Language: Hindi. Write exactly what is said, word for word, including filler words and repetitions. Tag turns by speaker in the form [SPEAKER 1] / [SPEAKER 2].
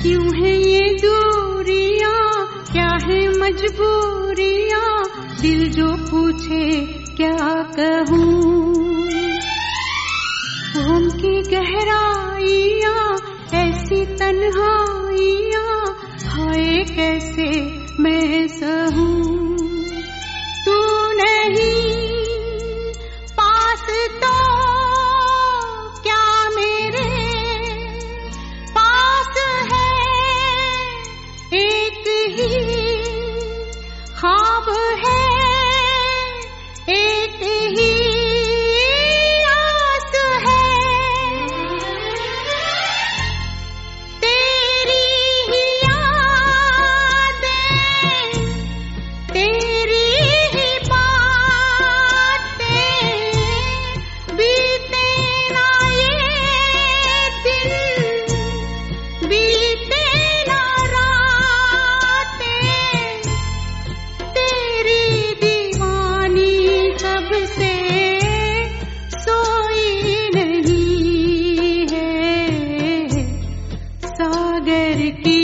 [SPEAKER 1] क्यों है ये दूरियां, क्या है मजबूरियां, दिल जो पूछे क्या कहूँ। घूम की गहराइयां, ऐसी तन्हाइयां, हाय कैसे मैं सहूँ। तू नहीं पास तो क्या मेरे पास है, एक ही ख्वाब है, एक ही आस है, तेरी ही यादें, तेरी ही बातें, बीते ना ये दिन, बीते ना रातें, तेरी दीवानी कब से सोई नहीं है, सागर की